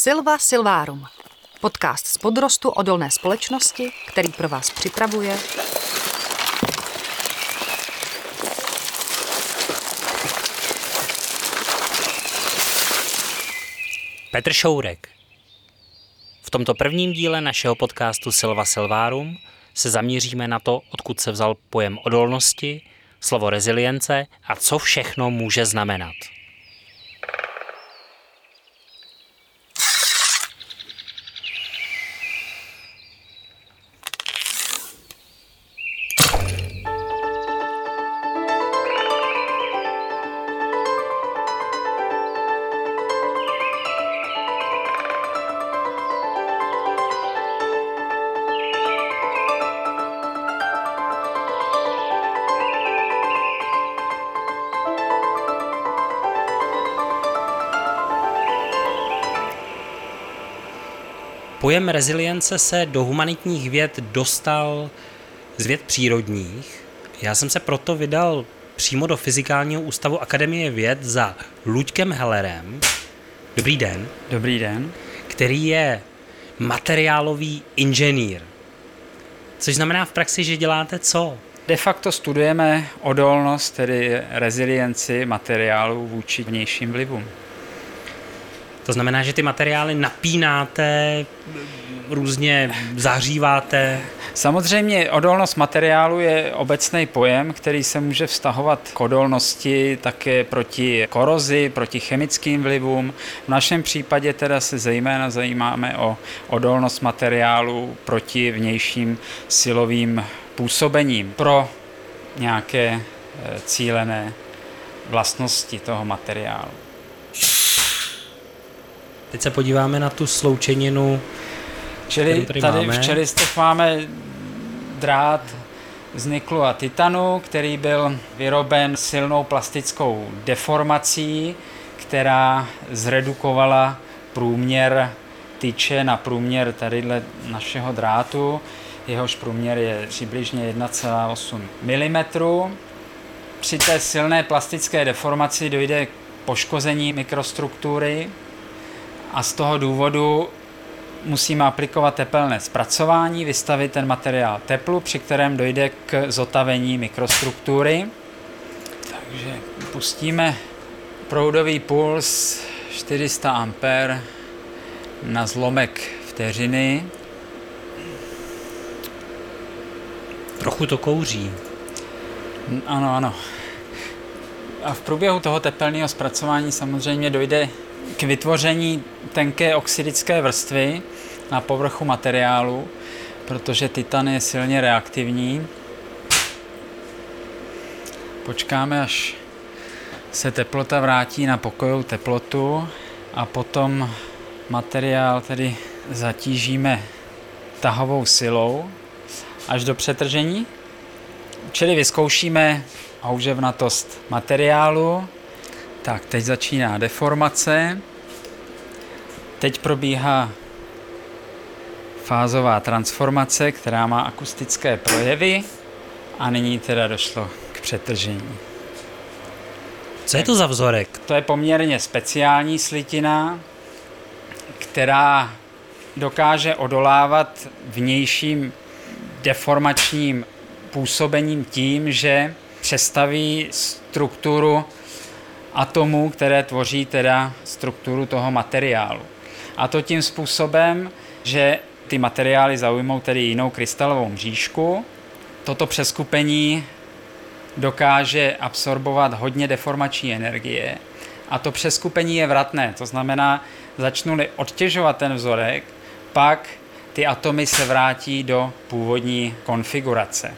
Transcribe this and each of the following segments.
Silva Silvarum. Podcast z podrostu odolné společnosti, který pro vás připravuje Petr Šourek. V tomto prvním díle našeho podcastu Silva Silvarum se zaměříme na to, odkud se vzal pojem odolnosti, slovo rezilience a co všechno může znamenat. Pojem rezilience se do humanitních věd dostal z věd přírodních. Já jsem se proto vydal přímo do Fyzikálního ústavu Akademie věd za Luďkem Hellerem. Dobrý den. Dobrý den. Který je materiálový inženýr. Což znamená v praxi, že děláte co? De facto studujeme odolnost, tedy rezilienci materiálů vůči vnějším vlivům. To znamená, že ty materiály napínáte, různě zahříváte? Samozřejmě odolnost materiálu je obecný pojem, který se může vztahovat k odolnosti také proti korozi, proti chemickým vlivům. V našem případě teda se zejména zajímáme o odolnost materiálu proti vnějším silovým působením pro nějaké cílené vlastnosti toho materiálu. Teď se podíváme na tu sloučeninu, čili tady v čelistech máme drát z niklu a titanu, který byl vyroben silnou plastickou deformací, která zredukovala průměr tyče na průměr tadyhle našeho drátu. Jehož průměr je přibližně 1,8 mm. Při té silné plastické deformaci dojde k poškození mikrostruktury a z toho důvodu musíme aplikovat tepelné zpracování, vystavit ten materiál teplu, při kterém dojde k zotavení mikrostruktury. Takže pustíme proudový puls 400 A na zlomek vteřiny. Trochu to kouří. Ano. A v průběhu toho tepelného zpracování samozřejmě dojde k vytvoření tenké oxidické vrstvy na povrchu materiálu, protože titan je silně reaktivní. Počkáme, až se teplota vrátí na pokojovou teplotu a potom materiál tedy zatížíme tahovou silou až do přetržení. Čili vyzkoušíme houževnatost materiálu. Tak, teď začíná deformace. Teď probíhá fázová transformace, která má akustické projevy a nyní teda došlo k přetržení. Co je to za vzorek? To je poměrně speciální slitina, která dokáže odolávat vnějším deformačním působením tím, že přestaví strukturu atomů, které tvoří teda strukturu toho materiálu. A to tím způsobem, že ty materiály zaujmou tedy jinou krystalovou mřížku. Toto přeskupení dokáže absorbovat hodně deformační energie a to přeskupení je vratné. To znamená, začnu-li odtěžovat ten vzorek, pak ty atomy se vrátí do původní konfigurace.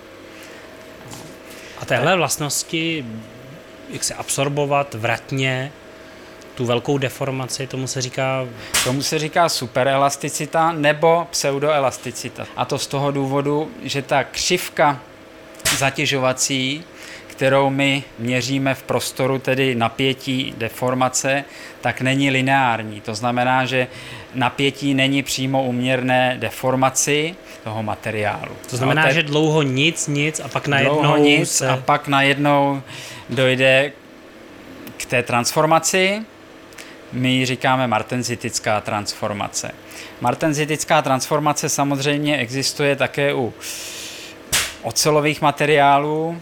A téhle vlastnosti, jak se absorbovat vratně tu velkou deformaci, tomu se říká superelasticita nebo pseudoelasticita. A to z toho důvodu, že ta křivka zatěžovací, kterou my měříme v prostoru, tedy napětí deformace, tak není lineární. To znamená, že napětí není přímo úměrné deformaci toho materiálu. To znamená, že dlouho nic a pak najednou dojde k té transformaci. My ji říkáme martenzitická transformace. Martenzitická transformace samozřejmě existuje také u ocelových materiálů.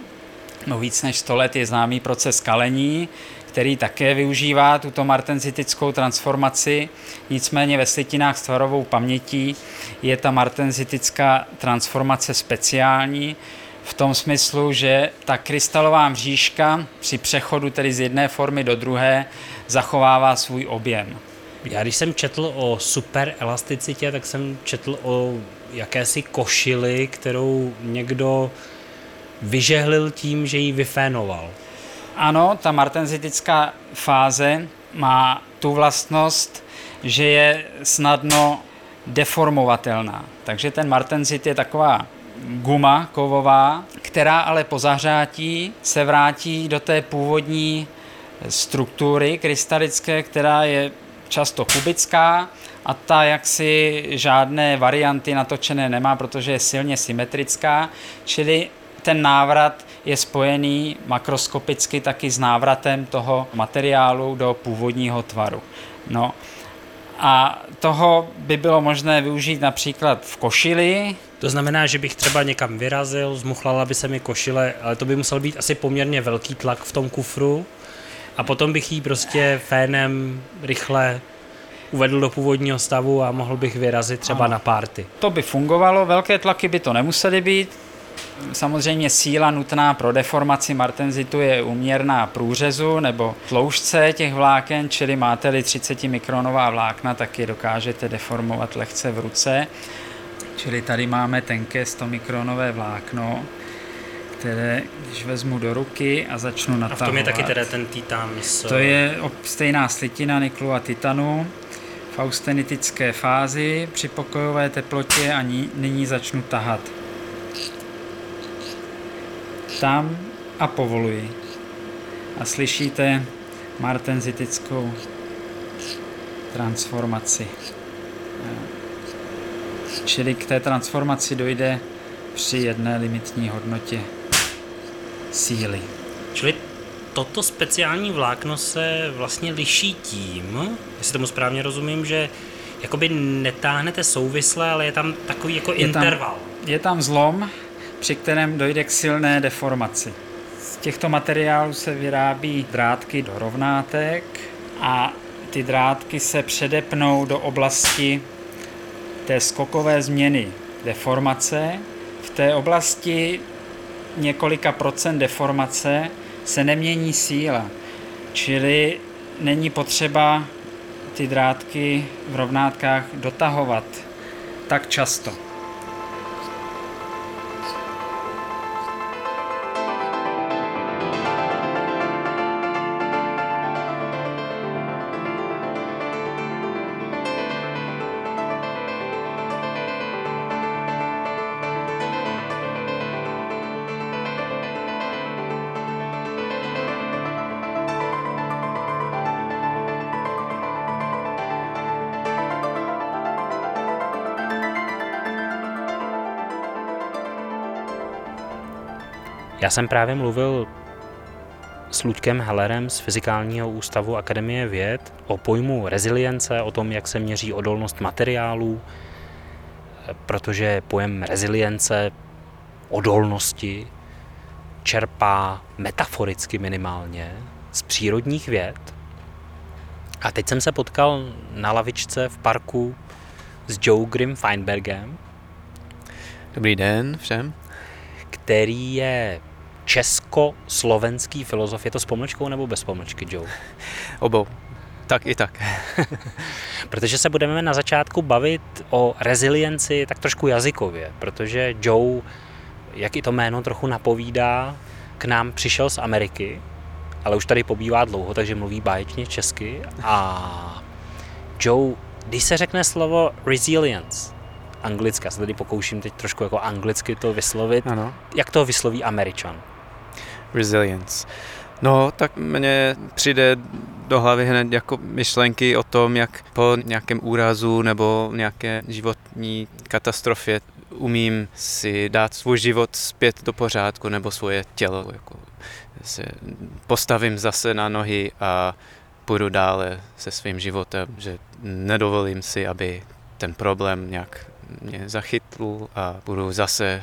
No víc než 100 let je známý proces kalení, který také využívá tuto martenzitickou transformaci. Nicméně ve slitinách s tvarovou pamětí je ta martenzitická transformace speciální v tom smyslu, že ta krystalová mřížka při přechodu tedy z jedné formy do druhé zachovává svůj objem. Já když jsem četl o superelasticitě, tak jsem četl o jakési košili, kterou někdo vyžehlil tím, že ji vyfénoval. Ano, ta martenzitická fáze má tu vlastnost, že je snadno deformovatelná. Takže ten martenzit je taková guma kovová, která ale po zahřátí se vrátí do té původní struktury krystalické, která je často kubická a ta jaksi žádné varianty natočené nemá, protože je silně symetrická, čili ten návrat je spojený makroskopicky taky s návratem toho materiálu do původního tvaru. No a toho by bylo možné využít například v košili. To znamená, že bych třeba někam vyrazil, zmuchlala by se mi košile, ale to by musel být asi poměrně velký tlak v tom kufru a potom bych ji prostě fénem rychle uvedl do původního stavu a mohl bych vyrazit třeba na party. To by fungovalo, velké tlaky by to nemusely být. Samozřejmě síla nutná pro deformaci martenzitu je úměrná průřezu nebo tloušťce těch vláken, čili máte-li 30 mikronová vlákna, tak je dokážete deformovat lehce v ruce. Čili tady máme tenké 100 mikronové vlákno, které, když vezmu do ruky a začnu natahovat. A v tom je taky teda ten titán. To je stejná slitina niklu a titanu v austenitické fázi při pokojové teplotě a nyní začnu tahat. Tam a povoluji. A slyšíte martenzitickou transformaci. Čili k té transformaci dojde při jedné limitní hodnotě síly. Čili toto speciální vlákno se vlastně liší tím, jestli tomu správně rozumím, že jakoby netáhnete souvisle, ale je tam takový jako interval. Je tam zlom, při kterém dojde k silné deformaci. Z těchto materiálů se vyrábí drátky do rovnátek a ty drátky se předepnou do oblasti té skokové změny deformace. V té oblasti několika procent deformace se nemění síla, čili není potřeba ty drátky v rovnátkách dotahovat tak často. Já jsem právě mluvil s Luďkem Hellerem z Fyzikálního ústavu Akademie věd o pojmu rezilience, o tom, jak se měří odolnost materiálů, protože pojem rezilience, odolnosti, čerpá metaforicky minimálně z přírodních věd. A teď jsem se potkal na lavičce v parku s Joe Grimm Feinbergem. Dobrý den všem. Který je česko-slovenský filozof. Je to s pomlčkou nebo bez pomlčky, Joe? Obou. Tak i tak. Protože se budeme na začátku bavit o rezilienci tak trošku jazykově, protože Joe, jak i to jméno trochu napovídá, k nám přišel z Ameriky, ale už tady pobývá dlouho, takže mluví báječně česky. A Joe, když se řekne slovo resilience, anglicky, já se tady pokouším teď trošku jako anglicky to vyslovit, ano. Jak to vysloví Američan? Resilience. No, tak mně přijde do hlavy hned jako myšlenky o tom, jak po nějakém úrazu nebo nějaké životní katastrofě umím si dát svůj život zpět do pořádku nebo svoje tělo. Jako se postavím zase na nohy a půjdu dále se svým životem, že nedovolím si, aby ten problém nějak mě zachytl a budu zase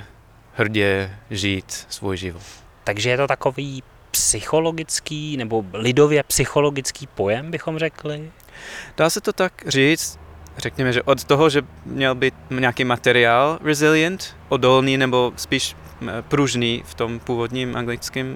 hrdě žít svůj život. Takže je to takový psychologický nebo lidově psychologický pojem, bychom řekli? Dá se to tak říct, řekněme, že od toho, že měl být nějaký materiál resilient, odolný nebo spíš pružný v tom původním anglickém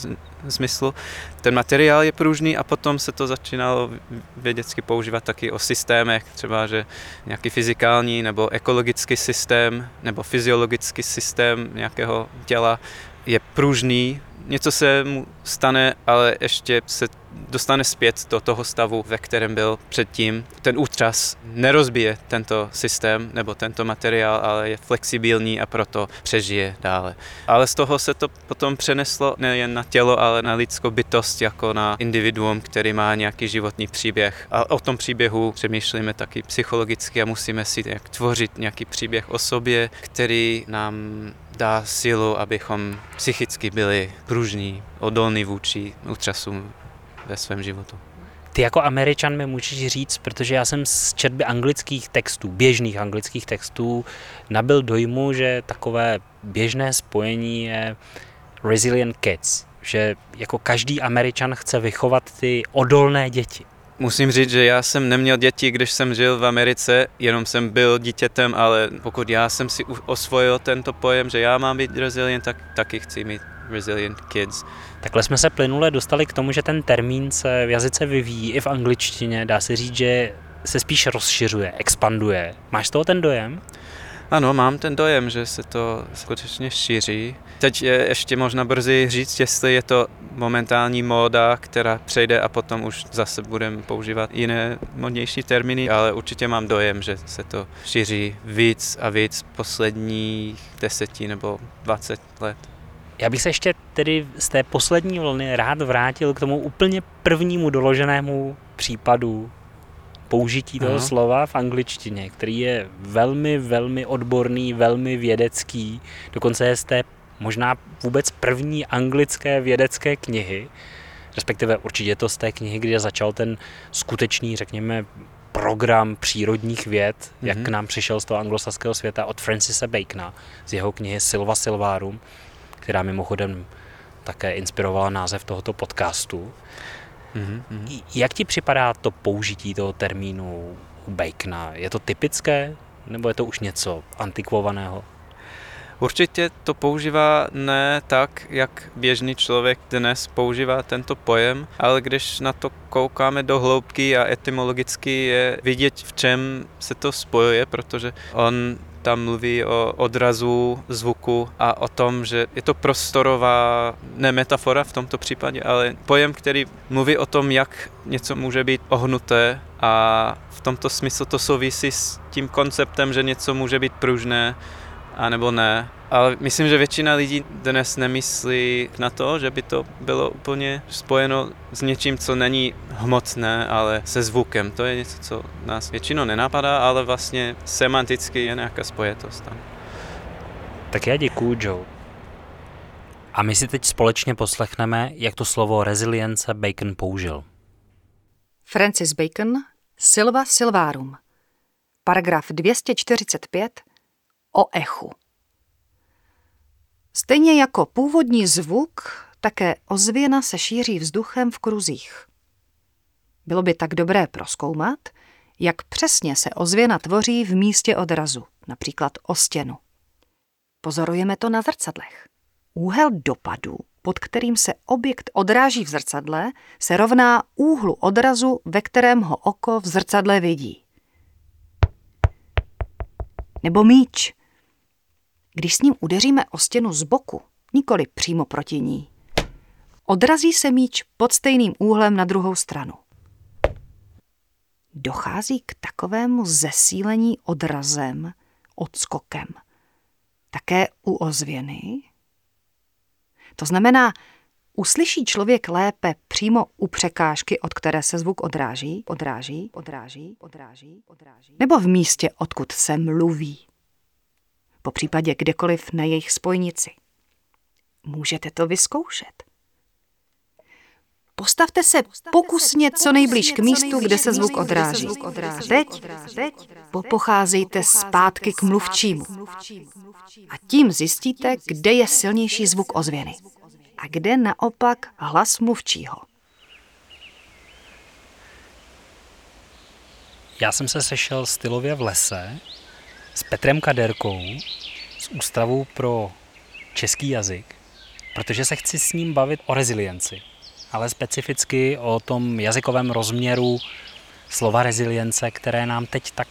smyslu. Ten materiál je pružný a potom se to začínalo vědecky používat taky o systémech, třeba že nějaký fyzikální nebo ekologický systém nebo fyziologický systém nějakého těla je pružný. Něco se mu stane, ale ještě se dostane zpět do toho stavu, ve kterém byl předtím. Ten útras nerozbije tento systém nebo tento materiál, ale je flexibilní a proto přežije dále. Ale z toho se to potom přeneslo nejen na tělo, ale na lidskou bytost jako na individuum, který má nějaký životní příběh. A o tom příběhu přemýšlíme taky psychologicky a musíme si jak tvořit nějaký příběh o sobě, který nám dá sílu, abychom psychicky byli pružní, odolní vůči útrasům ve svém životu. Ty jako Američan mi můžeš říct, protože já jsem z četby anglických textů, běžných anglických textů, nabyl dojmu, že takové běžné spojení je resilient kids, že jako každý Američan chce vychovat ty odolné děti. Musím říct, že já jsem neměl děti, když jsem žil v Americe, jenom jsem byl dítětem, ale pokud já jsem si osvojil tento pojem, že já mám být resilient, tak taky chci mít resilient kids. Takhle jsme se plynule dostali k tomu, že ten termín se v jazyce vyvíjí i v angličtině. Dá se říct, že se spíš rozšiřuje, expanduje. Máš z toho ten dojem? Ano, mám ten dojem, že se to skutečně šíří. Teď je ještě možná brzy říct, jestli je to momentální móda, která přejde a potom už zase budeme používat jiné modnější termíny, ale určitě mám dojem, že se to šíří víc a víc posledních 10 nebo 20 let. Já bych se ještě tedy z té poslední vlny rád vrátil k tomu úplně prvnímu doloženému případu použití toho slova v angličtině, který je velmi, velmi odborný, velmi vědecký, dokonce je z té možná vůbec první anglické vědecké knihy, respektive určitě to z té knihy, kde začal ten skutečný, řekněme, program přírodních věd, jak k nám přišel z toho anglosaského světa od Francise Bacona, z jeho knihy Silva Silvarum, která mimochodem také inspirovala název tohoto podcastu. Jak ti připadá to použití toho termínu u Bacona? Je to typické, nebo je to už něco antikvovaného? Určitě to používá ne tak, jak běžný člověk dnes používá tento pojem, ale když na to koukáme do hloubky a etymologicky je vidět, v čem se to spojuje, protože on tam mluví o odrazu zvuku a o tom, že je to prostorová, ne metafora v tomto případě, ale pojem, který mluví o tom, jak něco může být ohnuté a v tomto smyslu to souvisí s tím konceptem, že něco může být pružné a nebo ne. Ale myslím, že většina lidí dnes nemyslí na to, že by to bylo úplně spojeno s něčím, co není hmotné, ale se zvukem. To je něco, co nás většinou nenapadá, ale vlastně semanticky je nějaká spojitost tam. Tak já děkuju, Joe. A my si teď společně poslechneme, jak to slovo rezilience Bacon použil. Francis Bacon, Silva Silvarum. Paragraf 245 o echu. Stejně jako původní zvuk, také ozvěna se šíří vzduchem v kruzích. Bylo by tak dobré prozkoumat, jak přesně se ozvěna tvoří v místě odrazu, například o stěnu. Pozorujeme to na zrcadlech. Úhel dopadu, pod kterým se objekt odráží v zrcadle, se rovná úhlu odrazu, ve kterém ho oko v zrcadle vidí. Nebo míč. Když s ním udeříme o stěnu z boku, nikoli přímo proti ní, odrazí se míč pod stejným úhlem na druhou stranu. Dochází k takovému zesílení odrazem, odskokem. Také u ozvěny. To znamená, uslyší člověk lépe přímo u překážky, od které se zvuk odráží, nebo v místě, odkud se mluví. Po případě kdekoliv na jejich spojnici. Můžete to vyzkoušet. Postavte se pokusně co nejblíž k místu, kde se zvuk odráží. Teď popocházejte zpátky k mluvčímu. A tím zjistíte, kde je silnější zvuk ozvěny a kde naopak hlas mluvčího. Já jsem se sešel stylově v lese s Petrem Kaderkou z Ústavu pro český jazyk, protože se chci s ním bavit o rezilienci, ale specificky o tom jazykovém rozměru slova rezilience, které nám teď tak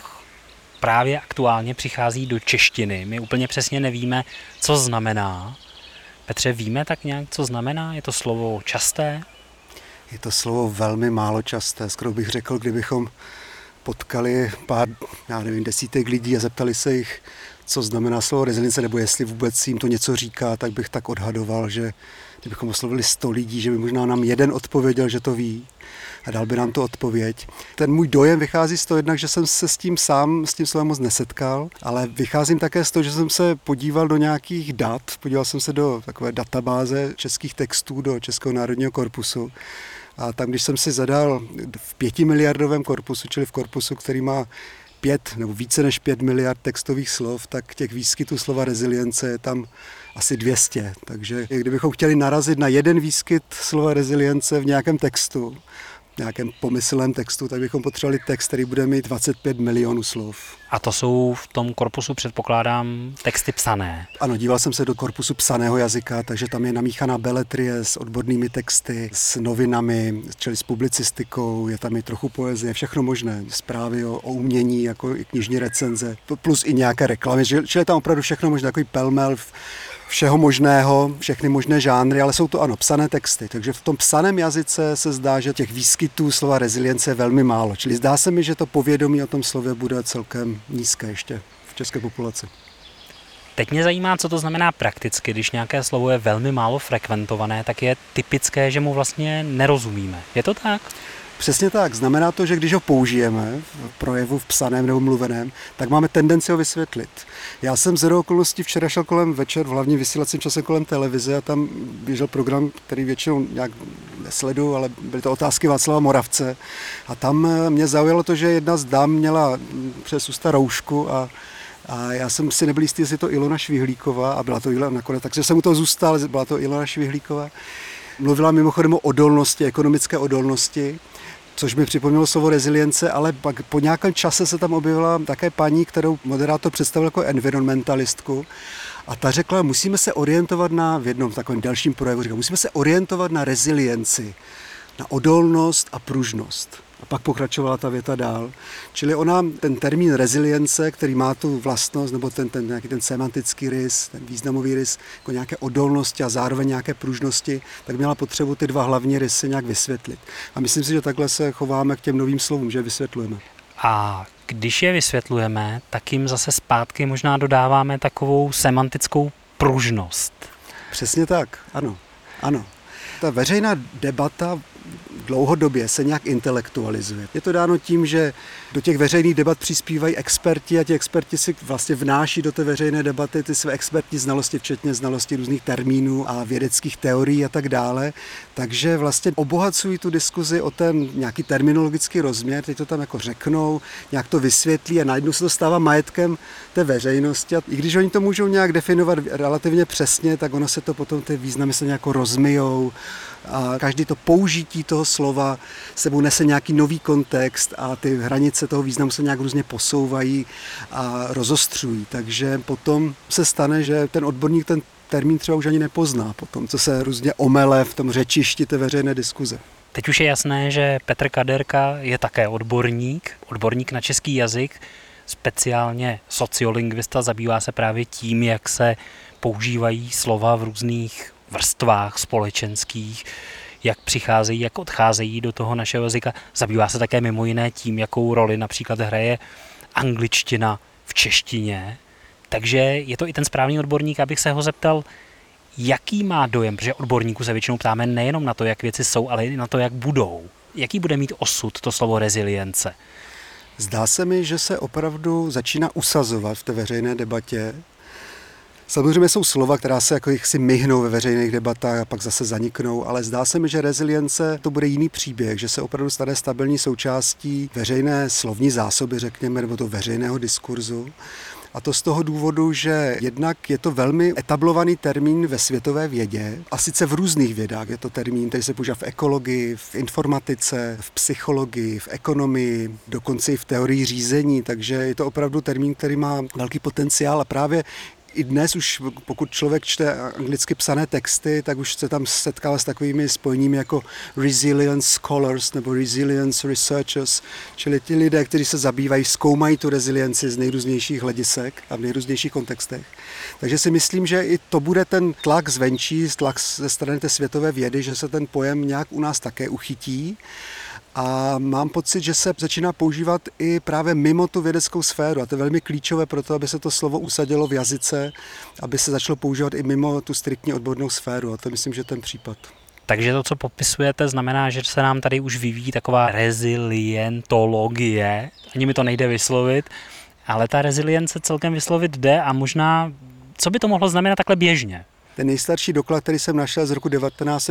právě aktuálně přichází do češtiny. My úplně přesně nevíme, co znamená. Petře, víme tak nějak, co znamená? Je to slovo časté? Je to slovo velmi málo časté. Skoro bych řekl, kdybychom potkali pár, desítek lidí a zeptali se jich, co znamená slovo rezilience, nebo jestli vůbec jim to něco říká, tak bych tak odhadoval, že kdybychom oslovili 100 lidí, že by možná nám jeden odpověděl, že to ví a dal by nám to odpověď. Ten můj dojem vychází z toho jednak, že jsem se s tím slovem moc nesetkal, ale vycházím také z toho, že jsem se podíval do nějakých dat, podíval jsem se do takové databáze českých textů do Českého národního korpusu. A tam, když jsem si zadal v 5 miliardovém korpusu, čili v korpusu, který má 5 nebo více než 5 miliard textových slov, tak těch výskytů slova rezilience je tam asi 200. Takže kdybychom chtěli narazit na jeden výskyt slova rezilience v nějakém textu, v nějakém pomyslném textu, tak bychom potřebovali text, který bude mít 25 milionů slov. A to jsou v tom korpusu, předpokládám, texty psané. Ano, díval jsem se do korpusu psaného jazyka, takže tam je namíchaná beletrie s odbornými texty, s novinami, čili s publicistikou, je tam i trochu poezie, všechno možné, zprávy o umění, jako i knižní recenze, plus i nějaké reklamy, čili je tam opravdu všechno možné, takový pelmel všeho možného, všechny možné žánry, ale jsou to ano, psané texty. Takže v tom psaném jazyce se zdá, že těch výskytů slova rezilience je velmi málo. Čili zdá se mi, že to povědomí o tom slově bude celkem nízké ještě v české populaci. Teď mě zajímá, co to znamená prakticky. Když nějaké slovo je velmi málo frekventované, tak je typické, že mu vlastně nerozumíme. Je to tak? Přesně tak. Znamená to, že když ho použijeme v projevu v psaném nebo mluveném, tak máme tendenci ho vysvětlit. Já jsem shodou okolností včera šel kolem večer v hlavním vysílacím čase kolem televize a tam běžel program, který většinou nějak nesleduju, ale byly to otázky Václava Moravce. A tam mě zaujalo to, že jedna z dám měla přes ústa roušku a já jsem si nebyl jistý, jestli to Ilona Švihlíková, a byla to Ilona nakonec, takže jsem u toho zůstal, byla to Ilona Švihlíková. Mluvila mimochodem o odolnosti, ekonomické odolnosti, což mi připomnělo slovo rezilience, ale pak po nějakém čase se tam objevila také paní, kterou moderátor představil jako environmentalistku. A ta řekla, musíme se orientovat v jednom takovém dalším projevu, musíme se orientovat na rezilienci, na odolnost a pružnost. A pak pokračovala ta věta dál. Čili ona, ten termín rezilience, který má tu vlastnost, nebo nějaký ten semantický rys, ten významový rys, jako nějaké odolnosti a zároveň nějaké pružnosti, tak měla potřebu ty dva hlavní rysy nějak vysvětlit. A myslím si, že takhle se chováme k těm novým slovům, že je vysvětlujeme. A když je vysvětlujeme, tak jim zase zpátky možná dodáváme takovou semantickou pružnost. Přesně tak, ano. Ta veřejná debata dlouhodobě se nějak intelektualizuje. Je to dáno tím, že do těch veřejných debat přispívají experti a ti experti si vlastně vnáší do té veřejné debaty ty své expertní znalosti, včetně znalosti různých termínů a vědeckých teorií a tak dále. Takže vlastně obohacují tu diskuzi o ten nějaký terminologický rozměr, teď to tam jako řeknou, nějak to vysvětlí a najednou se to stává majetkem té veřejnosti. A i když oni to můžou nějak definovat relativně přesně, tak ono se to potom ty významy se nějak rozmyjou. A každý to použití toho slova sebou nese nějaký nový kontext a ty hranice toho významu se nějak různě posouvají a rozostřují. Takže potom se stane, že ten odborník ten termín třeba už ani nepozná potom, co se různě omele v tom řečišti té veřejné diskuze. Teď už je jasné, že Petr Kaderka je také odborník na český jazyk, speciálně sociolingvista, zabývá se právě tím, jak se používají slova v různých vrstvách společenských, jak přicházejí, jak odcházejí do toho našeho jazyka. Zabývá se také mimo jiné tím, jakou roli například hraje angličtina v češtině. Takže je to i ten správný odborník, abych se ho zeptal, jaký má dojem, protože odborníků se většinou ptáme nejenom na to, jak věci jsou, ale i na to, jak budou. Jaký bude mít osud to slovo rezilience? Zdá se mi, že se opravdu začíná usazovat v té veřejné debatě. Samozřejmě jsou slova, která se jako si myhnou ve veřejných debatách a pak zase zaniknou, ale zdá se mi, že rezilience to bude jiný příběh, že se opravdu stane stabilní součástí veřejné slovní zásoby, řekněme, nebo toho veřejného diskurzu. A to z toho důvodu, že jednak je to velmi etablovaný termín ve světové vědě, a sice v různých vědách. Je to termín, který se používá v ekologii, v informatice, v psychologii, v ekonomii, dokonce i v teorii řízení, takže je to opravdu termín, který má velký potenciál a právě i dnes už, pokud člověk čte anglicky psané texty, tak už se tam setkává s takovými spojeními jako resilience scholars nebo resilience researchers, čili ti lidé, kteří se zabývají, zkoumají tu rezilienci z nejrůznějších hledisek a v nejrůznějších kontextech. Takže si myslím, že i to bude ten tlak zvenčí, tlak ze strany té světové vědy, že se ten pojem nějak u nás také uchytí. A mám pocit, že se začíná používat i právě mimo tu vědeckou sféru. A to je velmi klíčové pro to, aby se to slovo usadilo v jazyce, aby se začalo používat i mimo tu striktně odbornou sféru. A to myslím, že je ten případ. Takže to, co popisujete, znamená, že se nám tady už vyvíjí taková rezilientologie. Ani mi to nejde vyslovit, ale ta rezilience celkem vyslovit jde a možná, co by to mohlo znamenat takhle běžně? Ten nejstarší doklad, který jsem našel z roku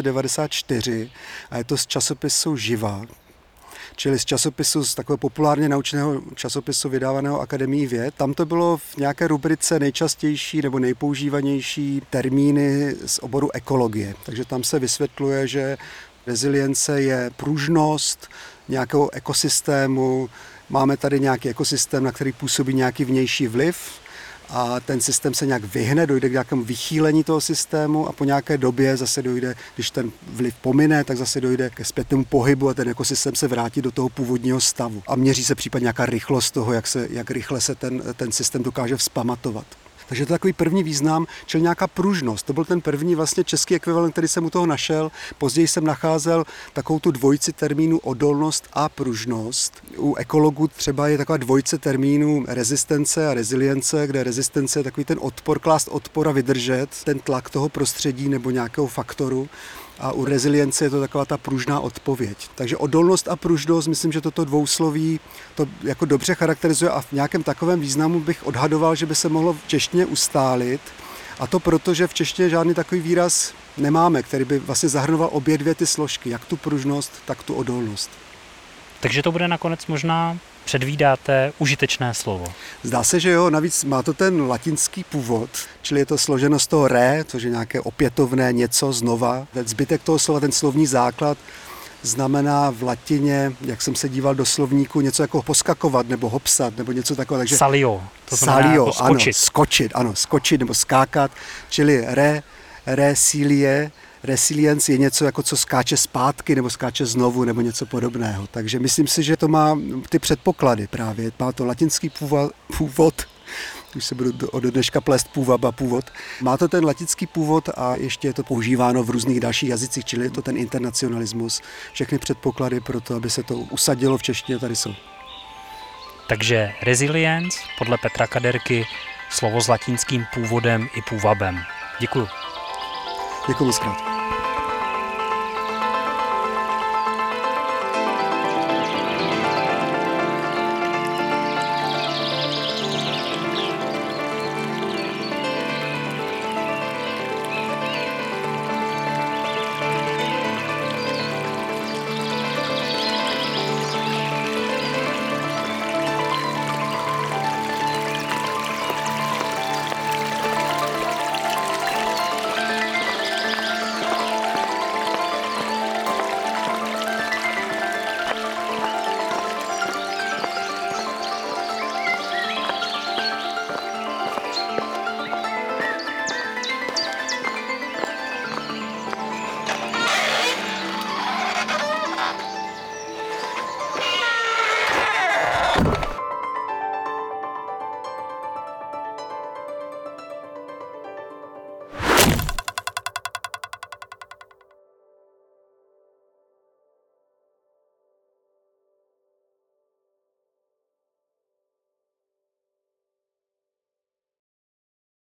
1994, a je to z časopisu Živa, čili z časopisu, z takového populárně naučného časopisu vydávaného Akademií věd. Tam to bylo v nějaké rubrice nejčastější nebo nejpoužívanější termíny z oboru ekologie. Takže tam se vysvětluje, že rezilience je pružnost nějakého ekosystému. Máme tady nějaký ekosystém, na který působí nějaký vnější vliv, a ten systém se nějak vyhne, dojde k nějakému vychýlení toho systému a po nějaké době zase dojde, když ten vliv pomine, tak zase dojde ke zpětnému pohybu a ten ekosystém se vrátí do toho původního stavu. A měří se případně nějaká rychlost toho, jak rychle se ten systém dokáže vzpamatovat. Takže to je takový první význam, čili nějaká pružnost. To byl ten první vlastně český ekvivalent, který jsem u toho našel. Později jsem nacházel takovou tu dvojici termínů odolnost a pružnost. U ekologů třeba je taková dvojice termínů rezistence a rezilience, kde rezistence je takový ten odpor, klást odpor a vydržet ten tlak toho prostředí nebo nějakého faktoru. A u rezilience je to taková ta pružná odpověď. Takže odolnost a pružnost, myslím, že toto dvousloví to jako dobře charakterizuje a v nějakém takovém významu bych odhadoval, že by se mohlo v češtině ustálit. A to proto, že v češtině žádný takový výraz nemáme, který by vlastně zahrnoval obě dvě ty složky, jak tu pružnost, tak tu odolnost. Takže to bude nakonec možná, předvídáte, užitečné slovo. Zdá se, že jo, navíc má to ten latinský původ, čili je to složeno z toho re, což je nějaké opětovné něco znova. Ten zbytek toho slova, ten slovní základ, znamená v latině, jak jsem se díval do slovníku, něco jako poskakovat nebo hopsat nebo něco takového. Takže salio, to znamená salio, jako skočit. Ano, skočit nebo skákat, čili resilience je něco, jako co skáče zpátky nebo skáče znovu nebo něco podobného. Takže myslím si, že to má ty předpoklady právě. Má to latinský původ, už se budu od dneška plést původ. Má to ten latinský původ a ještě je to používáno v různých dalších jazycích, čili je to ten internacionalismus. Všechny předpoklady pro to, aby se to usadilo v češtině, tady jsou. Takže resilience, podle Petra Kaderky, slovo s latinským původem i půvabem. Děkuju. Děkuji moc krát.